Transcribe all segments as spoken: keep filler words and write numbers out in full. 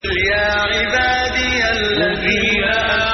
يا عبادي الذين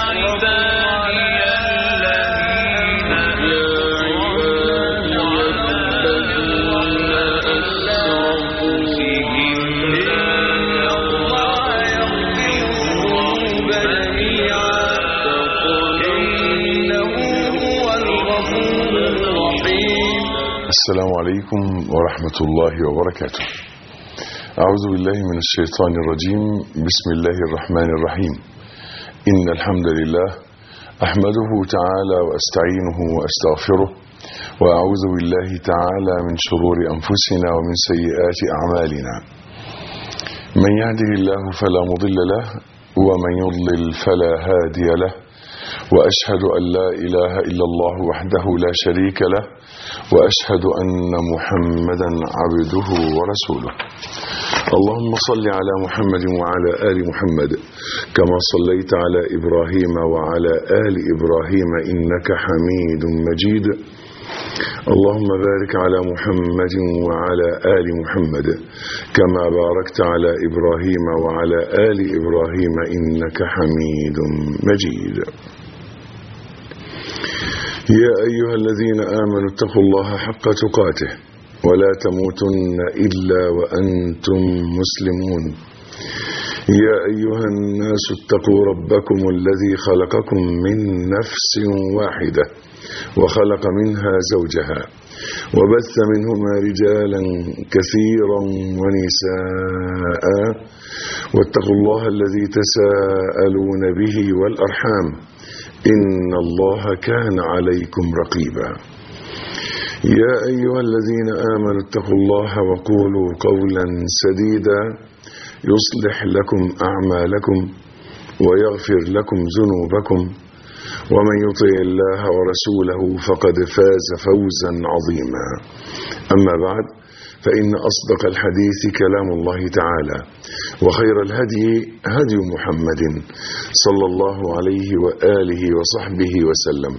السلام عليكم ورحمة الله وبركاته. أعوذ بالله من الشيطان الرجيم. بسم الله الرحمن الرحيم. إن الحمد لله أحمده تعالى وأستعينه وأستغفره، وأعوذ بالله تعالى من شرور أنفسنا ومن سيئات أعمالنا. من يهده الله فلا مضل له، ومن يضلل فلا هادي له، وأشهد أن لا إله إلا الله وحده لا شريك له، وأشهد أن محمدا عبده ورسوله. اللهم صل على محمد وعلى آل محمد كما صليت على إبراهيم وعلى آل إبراهيم إنك حميد مجيد. اللهم بارك على محمد وعلى آل محمد كما باركت على إبراهيم وعلى آل إبراهيم إنك حميد مجيد. يا أيها الذين آمنوا اتقوا الله حق تقاته ولا تموتن إلا وأنتم مسلمون. يا أيها الناس اتقوا ربكم الذي خلقكم من نفس واحدة وخلق منها زوجها وبث منهما رجالا كثيرا ونساء، واتقوا الله الذي تساءلون به والأرحام إن الله كان عليكم رقيبا. يا أيها الذين آمنوا اتقوا الله وقولوا قولا سديدا يصلح لكم أعمالكم ويغفر لكم ذنوبكم، ومن يطع الله ورسوله فقد فاز فوزا عظيما. أما بعد، فإن أصدق الحديث كلام الله تعالى، وخير الهدي هدي محمد صلى الله عليه وآله وصحبه وسلم.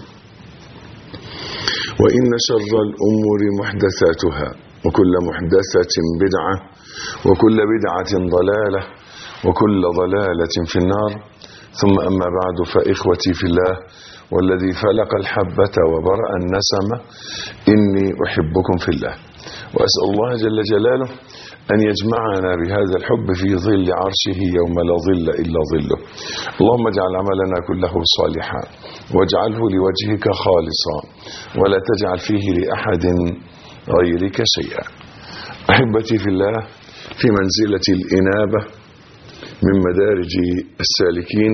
وإن شر الأمور محدثاتها، وكل محدثة بدعة، وكل بدعة ضلالة، وكل ضلالة في النار. ثم أما بعد، فإخوتي في الله والذي فلق الحبة وبرأ النسمة، إني أحبكم في الله، وأسأل الله جل جلاله أن يجمعنا بهذا الحب في ظل عرشه يوم لا ظل إلا ظله. اللهم اجعل عملنا كله صالحا، واجعله لوجهك خالصا، ولا تجعل فيه لأحد غيرك شيئا. أحبتي في الله، في منزلة الإنابة من مدارج السالكين،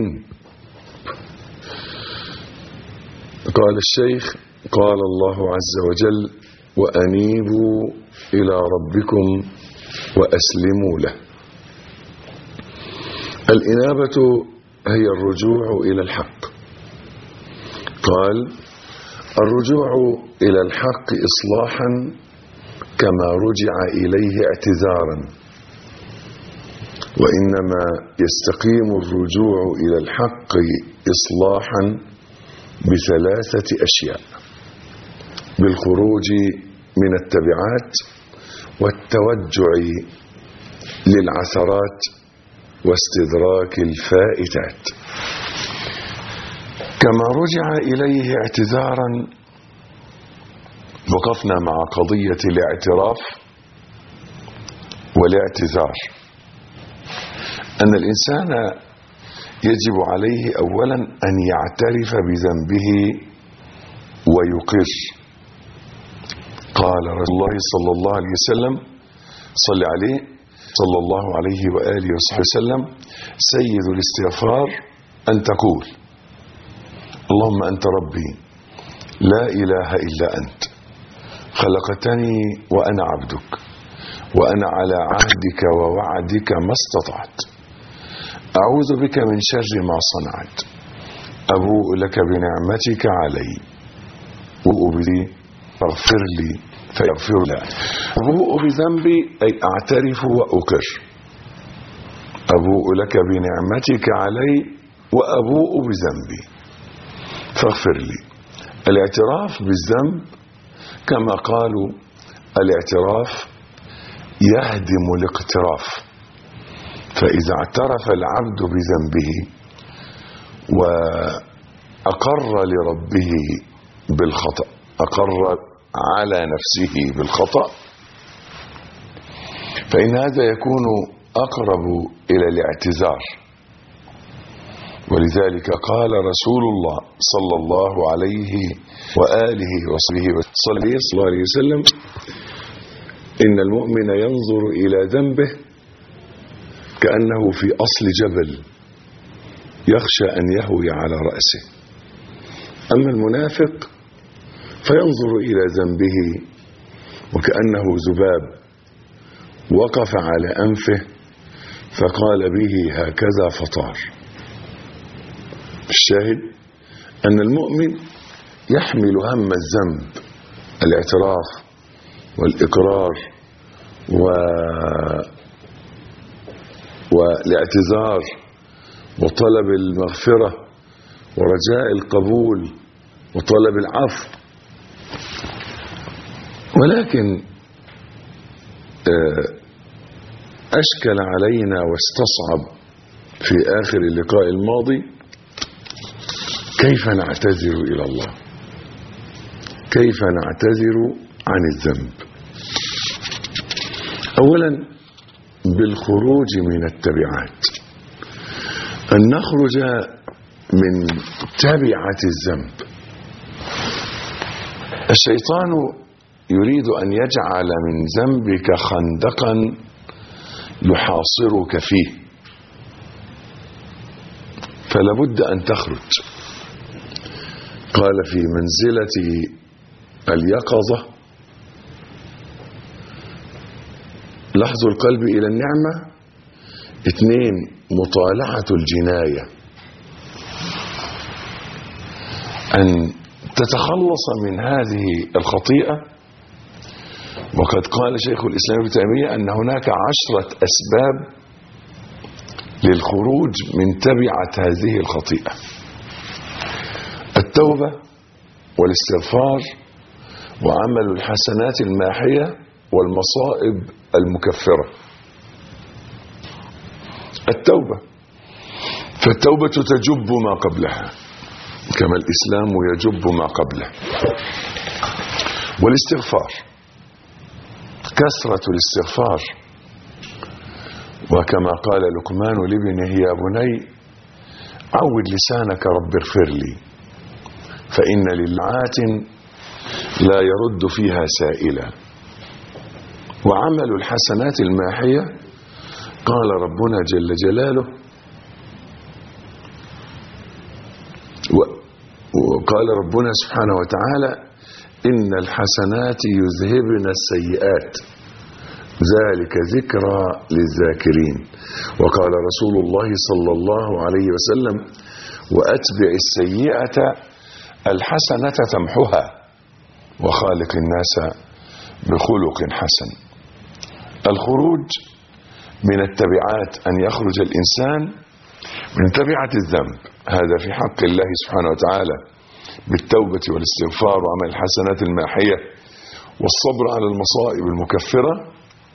قال الشيخ قال الله عز وجل: وأنيبوا إلى ربكم وأسلموا له. الإنابة هي الرجوع إلى الحق. قال: الرجوع إلى الحق إصلاحا كما رجع إليه اعتذارا، وإنما يستقيم الرجوع إلى الحق إصلاحا بثلاثة أشياء: بالخروج من التبعات، والتوجع للعثرات، واستدراك الفائتات. كما رجع إليه اعتذارا، وقفنا مع قضية الاعتراف والاعتذار، أن الإنسان يجب عليه أولا أن يعترف بذنبه ويقر. قال رسول الله صلى الله عليه وسلم، صلى عليه صلى الله عليه وآله وصحبه وسلم: سيد الاستغفار أن تقول: اللهم أنت ربي لا إله إلا أنت، خلقتني وأنا عبدك، وأنا على عهدك ووعدك ما استطعت، أعوذ بك من شر ما صنعت، أبوء لك بنعمتك علي، وأبدي فاغفر لي فيغفر لي. أبوء بذنبي أي أعترف وأقر، أبوء لك بنعمتك علي وأبوء بذنبي فاغفر لي. الاعتراف بالذنب كما قالوا الاعتراف يهدم الاقتراف، فإذا اعترف العبد بذنبه وأقر لربه بالخطأ، أقر على نفسه بالخطأ، فإن هذا يكون أقرب إلى الاعتذار. ولذلك قال رسول الله صلى الله عليه وآله وصحبه صلى الله عليه وسلم: إن المؤمن ينظر إلى ذنبه كأنه في أصل جبل يخشى أن يهوي على رأسه، أما المنافق فينظر إلى ذنبه وكأنه ذباب وقف على أنفه فقال به هكذا فطار. الشاهد أن المؤمن يحمل هم الذنب، الاعتراف والإقرار و... والاعتذار وطلب المغفرة ورجاء القبول وطلب العفو. ولكن أشكل علينا واستصعب في آخر اللقاء الماضي كيف نعتذر إلى الله، كيف نعتذر عن الذنب. أولا بالخروج من التبعات، أن نخرج من تبعة الذنب. الشيطان يريد أن يجعل من ذنبك خندقا يحاصرك فيه، فلا بد أن تخرج. قال في منزلة اليقظة: لحظ القلب إلى النعمة. اثنين، مطالعة الجناية، أن تتخلص من هذه الخطيئة. وقد قال شيخ الإسلام ابن تيمية أن هناك عشرة أسباب للخروج من تبعة هذه الخطيئة: التوبة والاستغفار وعمل الحسنات الماحية والمصائب المكفرة. التوبة، فالتوبة تجب ما قبلها كما الإسلام يجب ما قبله. والاستغفار، كثرة الاستغفار، وكما قال لقمان لابنه: يا بني عود لسانك رب اغفر لي فإن للعات لا يرد فيها سائلا. وعمل الحسنات الماحية، قال ربنا جل جلاله: وقال ربنا سبحانه وتعالى: إن الحسنات يذهبن السيئات ذلك ذكرى للذاكرين. وقال رسول الله صلى الله عليه وسلم: وأتبع السيئة الحسنة تمحها وخالق الناس بخلق حسن. الخروج من التبعات، أن يخرج الإنسان من تبعة الذنب، هذا في حق الله سبحانه وتعالى بالتوبة والاستغفار وعمل الحسنات الماحية والصبر على المصائب المكفرة.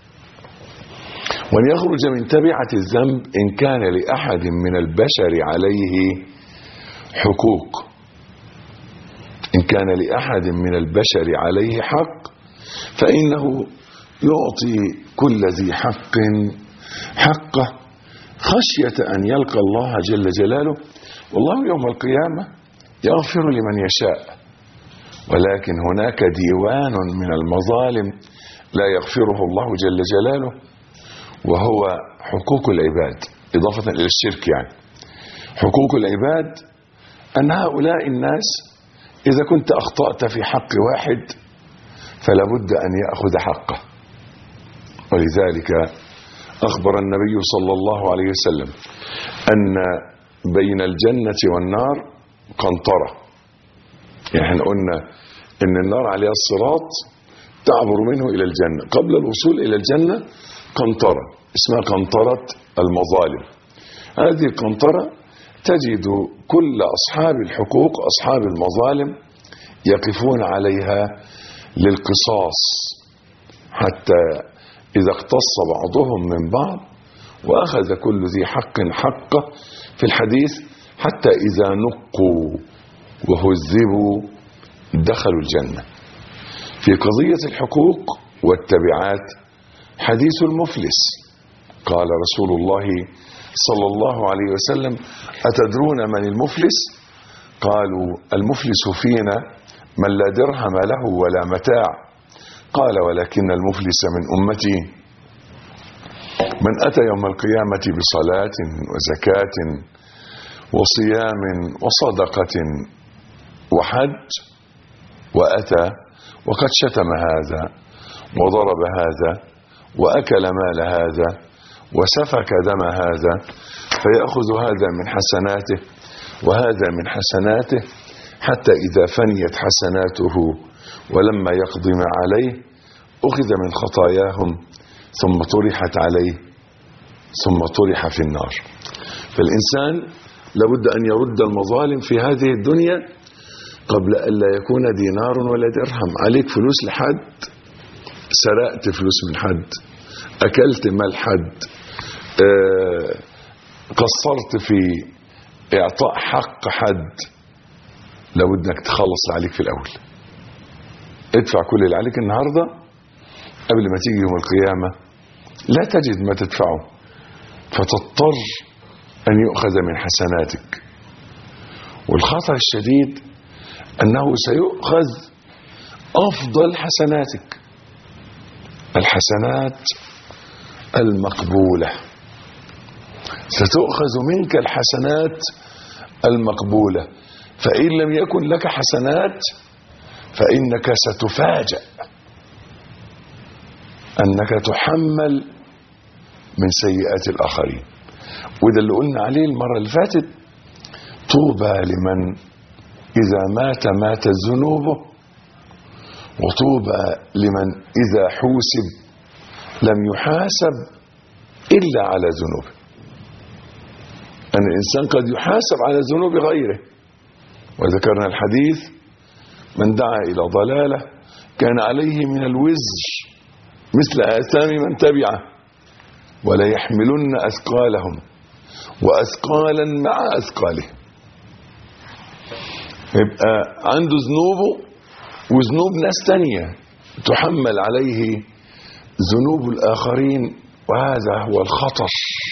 وأن يخرج من تبعة الذنب إن كان لأحد من البشر عليه حقوق، إن كان لأحد من البشر عليه حق فإنه يعطي كل ذي حق حقه خشية أن يلقى الله جل جلاله. والله يوم القيامة يغفر لمن يشاء، ولكن هناك ديوان من المظالم لا يغفره الله جل جلاله، وهو حقوق العباد، إضافة إلى الشرك. يعني حقوق العباد أن هؤلاء الناس إذا كنت أخطأت في حق واحد فلا بد أن يأخذ حقه. ولذلك أخبر النبي صلى الله عليه وسلم أن بين الجنة والنار قنطرة. يعني احنا قلنا أن النار عليها الصراط تعبر منه إلى الجنة، قبل الوصول إلى الجنة قنطرة اسمها قنطرة المظالم. هذه القنطرة تجد كل أصحاب الحقوق، أصحاب المظالم، يقفون عليها للقصاص، حتى إذا اقتص بعضهم من بعض وأخذ كل ذي حق حقه في الحديث حتى إذا نقوا وهذبوا دخلوا الجنة. في قضية الحقوق والتبعات حديث المفلس، قال رسول الله صلى الله عليه وسلم: أتدرون من المفلس؟ قالوا: المفلس فينا من لا درهم له ولا متاع. قال: ولكن المفلس من أمتي من أتى يوم القيامة بصلاة وزكاة وصيام وصدقة وحج وأتى وقد شتم هذا وضرب هذا وأكل مال هذا وسفك دم هذا، فيأخذ هذا من حسناته وهذا من حسناته حتى إذا فنيت حسناته ولما يقضي ما عليه أخذ من خطاياهم ثم طرحت عليه ثم طرح في النار. فالإنسان لابد أن يرد المظالم في هذه الدنيا قبل أن لا يكون دينار ولا درهم. عليك فلوس لحد، سرقت فلوس من حد، أكلت مال حد، آه قصرت في إعطاء حق حد، لابد أنك تخلص عليك في الأول. ادفع كل اللي عليك النهاردة قبل ما تيجي يوم القيامة لا تجد ما تدفعه، فتضطر أن يؤخذ من حسناتك. والخطأ الشديد أنه سيؤخذ أفضل حسناتك، الحسنات المقبولة، ستؤخذ منك الحسنات المقبولة. فإن لم يكن لك حسنات فإنك ستفاجأ أنك تحمل من سيئات الآخرين. وده اللي قلنا عليه المرة اللي فاتت: طوبى لمن إذا مات مات ذنوبه، وطوبى لمن إذا حوسب لم يحاسب إلا على ذنوبه. أن الإنسان قد يحاسب على ذنوب غيره، وذكرنا الحديث: من دعا إلى ضلالة كان عليه من الوزر مثل آثام من تبعه ولا يحملن أثقالهم وأثقالا مع أثقاله. يبقى عنده ذنوبه وذنوب ناس تانية تحمل عليه ذنوب الآخرين، وهذا هو الخطر،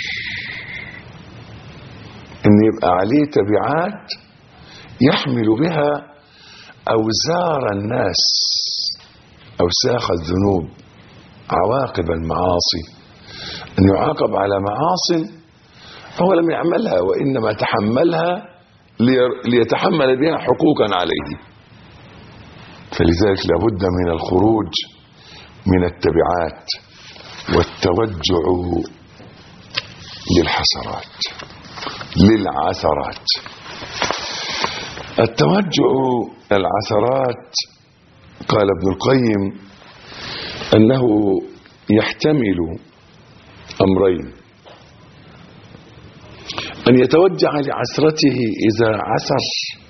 إن يبقى عليه تبعات يحمل بها أوزار الناس، أوساخ الذنوب، عواقب المعاصي، أن يعاقب على معاصي فهو لم يعملها وإنما تحملها ليتحمل بها حقوقا عليه. فلذلك لابد من الخروج من التبعات والتوجع للحسرات للعثرات. التوجع العثرات قال ابن القيم أنه يحتمل أمرين: أن يتوجع لعثرته إذا عثر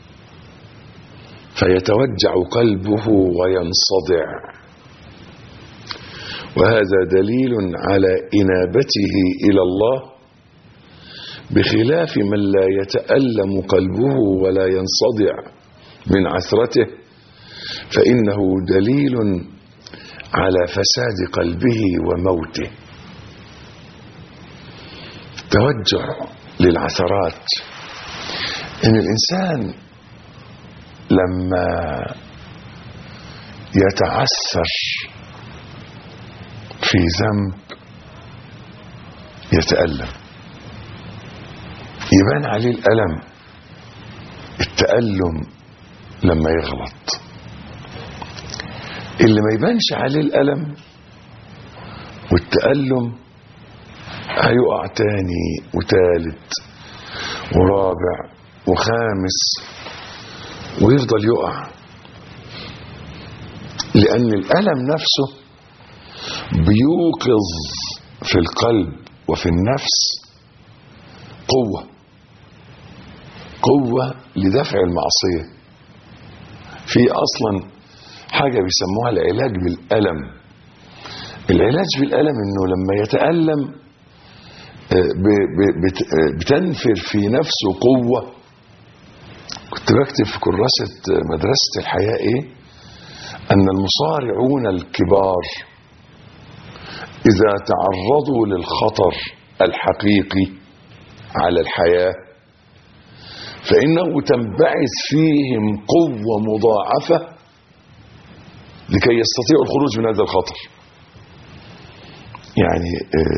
فيتوجع قلبه وينصدع، وهذا دليل على إنابته إلى الله، بخلاف من لا يتألم قلبه ولا ينصدع من عثرته، فإنه دليل على فساد قلبه وموته. توجع للعثرات إن الإنسان لما يتعثر في ذنب يتألم، يبان عليه الألم. التألم لما يغلط، اللي ما يبانش عليه الألم والتألم هيقع تاني وتالت ورابع وخامس ويفضل يقع، لأن الألم نفسه بيوقظ في القلب وفي النفس قوة قوة لدفع المعصية. في أصلا حاجة بيسموها العلاج بالألم. العلاج بالألم إنه لما يتألم بتنفر في نفسه قوة. كنت بكتب في كراسة مدرسة الحياة ايه؟ ان المصارعون الكبار اذا تعرضوا للخطر الحقيقي على الحياة فانه تنبعث فيهم قوة مضاعفة لكي يستطيعوا الخروج من هذا الخطر. يعني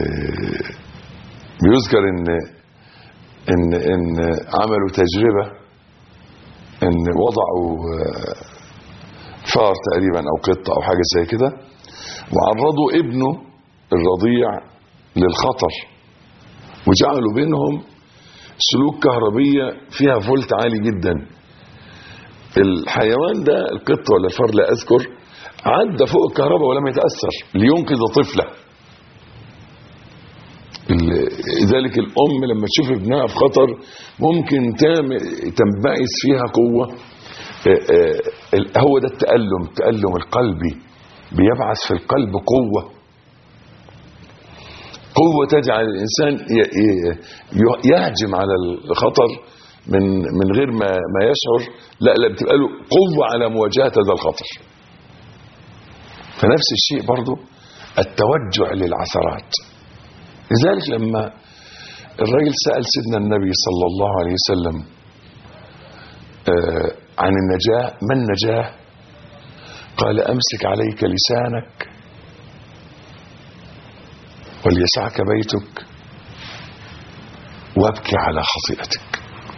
بيذكر ان ان ان عملوا تجربة ان وضعوا فار تقريبا او قطة او حاجة زي كده وعرضوا ابنه الرضيع للخطر وجعلوا بينهم سلوك كهربية فيها فولت عالي جدا. الحيوان ده القطة ولا الفار لا اذكر عدى فوق الكهرباء ولم يتأثر لينقذ طفله. لذلك الام لما تشوف ابنها في خطر ممكن تنبعث فيها قوة. هو ده التألم، التألم القلبي بيبعث في القلب قوة، قوة تجعل الإنسان يهجم على الخطر من من غير ما ما يشعر. لا لا بتبقى له قوة على مواجهة هذا الخطر. فنفس الشيء برضو التوجع للعثرات. لذلك لما الرجل سأل سيدنا النبي صلى الله عليه وسلم آه عن النجاة، ما النجاة؟ قال أمسك عليك لسانك وليسعك بيتك وابكي على خطيئتك.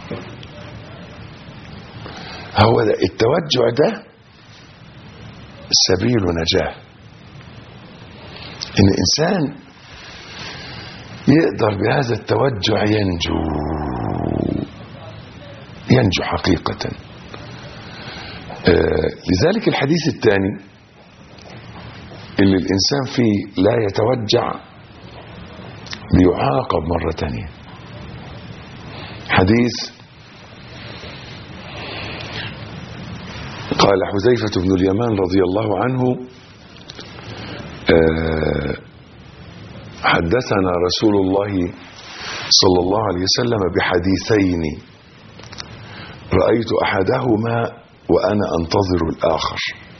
هو ده التوجع، ده سبيل نجاة. إن الإنسان يقدر بهذا التوجع ينجو ينجو حقيقة. آه لذلك الحديث الثاني اللي الإنسان فيه لا يتوجع بيعاقب مرة تانية. حديث قال حذيفة بن اليمان رضي الله عنه آه حدثنا رسول الله صلى الله عليه وسلم بحديثين رأيت أحدهما وأنا أنتظر الآخر.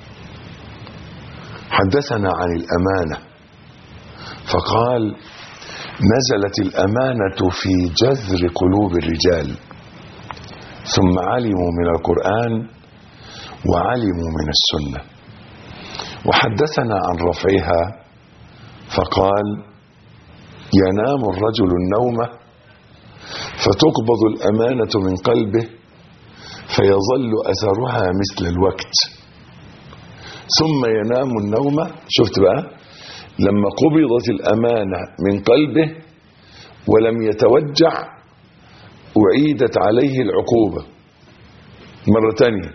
حدثنا عن الأمانة فقال نزلت الأمانة في جذر قلوب الرجال ثم علموا من القرآن وعلموا من السنة. وحدثنا عن رفعها فقال ينام الرجل النوم فتقبض الأمانة من قلبه فيظل أثرها مثل الوقت ثم ينام النوم. شفت بقى لما قبضت الأمانة من قلبه ولم يتوجع أعيدت عليه العقوبة مرة تانية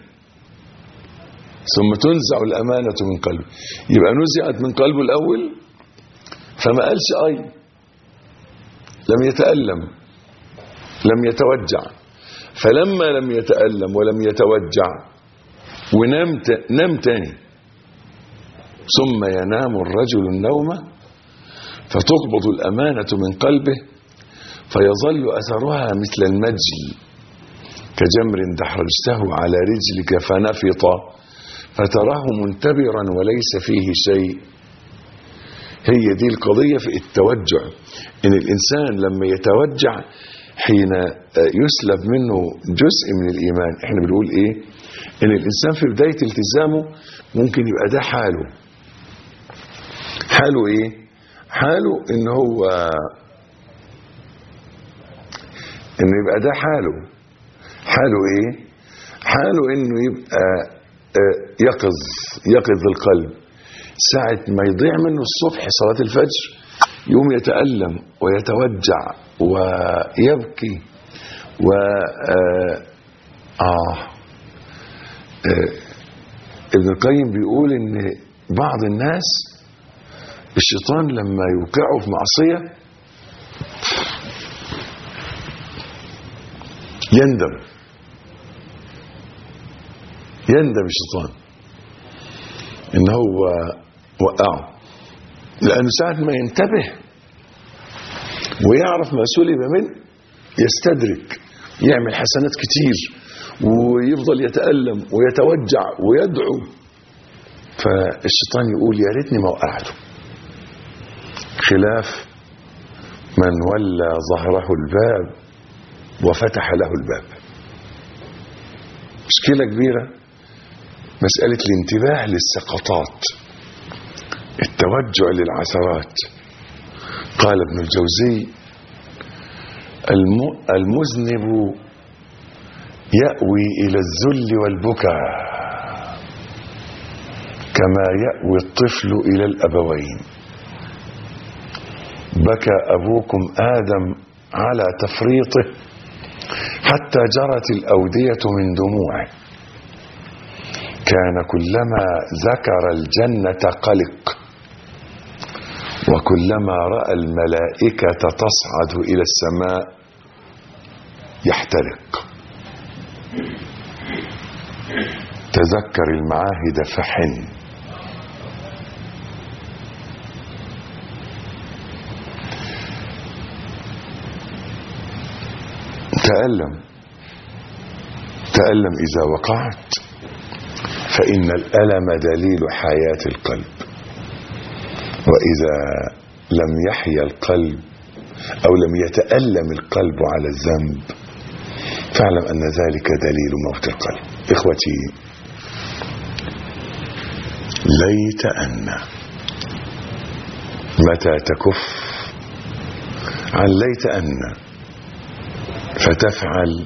ثم تنزع الأمانة من قلبه. يبقى نزعت من قلبه الأول فما قالش أي، لم يتألم لم يتوجع. فلما لم يتألم ولم يتوجع ونام نام تاني ثم ينام الرجل النوم فتقبض الأمانة من قلبه فيظل أثرها مثل المجل كجمر دحرجته على رجلك فنفط فتراه منتبرا وليس فيه شيء. هي دي القضية في التوجع، إن الإنسان لما يتوجع حين يسلب منه جزء من الإيمان. احنا بنقول إيه؟ إن الإنسان في بداية التزامه ممكن يبقى ده حاله حاله إيه؟ حاله إن هو إنه يبقى ده حاله حاله إيه؟ حاله إنه يبقى يقظ يقظ القلب. ساعة ما يضيع منه الصبح صلاة الفجر يوم يتألم ويتوجع ويبكي و آه, آه, آه ابن القيم بيقول إن بعض الناس الشيطان لما يوقعه في معصية يندم يندم الشيطان إن هو وقعه، لأنه ساعة ما ينتبه ويعرف ما سلب منه يستدرك، يعمل حسنات كتير ويفضل يتألم ويتوجع ويدعو. فالشيطان يقول يا ريتني ما وقعته، خلاف من ولى ظهره الباب وفتح له الباب. مشكلة كبيرة مسألة الانتباه للسقطات، التوجع للعثرات. قال ابن الجوزي المذنب يأوي إلى الذل والبكاء كما يأوي الطفل إلى الأبوين. بكى أبوكم آدم على تفريطه حتى جرت الأودية من دموعه. كان كلما ذكر الجنة قلق، وكلما رأى الملائكة تصعد إلى السماء يحترق. تذكر المعاهد فحن. تألم تألم إذا وقعت، فإن الألم دليل حياة القلب، وإذا لم يحيا القلب أو لم يتألم القلب على الذنب فاعلم أن ذلك دليل موت القلب. إخوتي، ليت أن متى تكف عن ليت أن فتفعل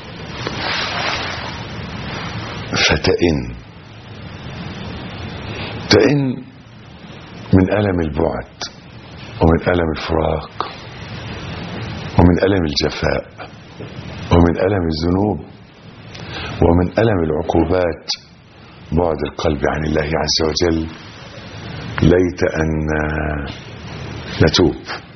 فتئن تئن من ألم البعد ومن ألم الفراق ومن ألم الجفاء ومن ألم الذنوب ومن ألم العقوبات، بعد القلب عن الله عز وجل. ليت أن نتوب.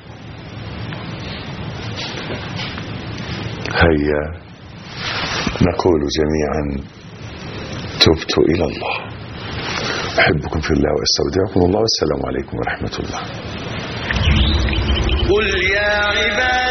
هيا نقول جميعا تبت إلى الله. أحبكم في الله وأستودعكم الله، والسلام عليكم ورحمة الله. قل يا عبادي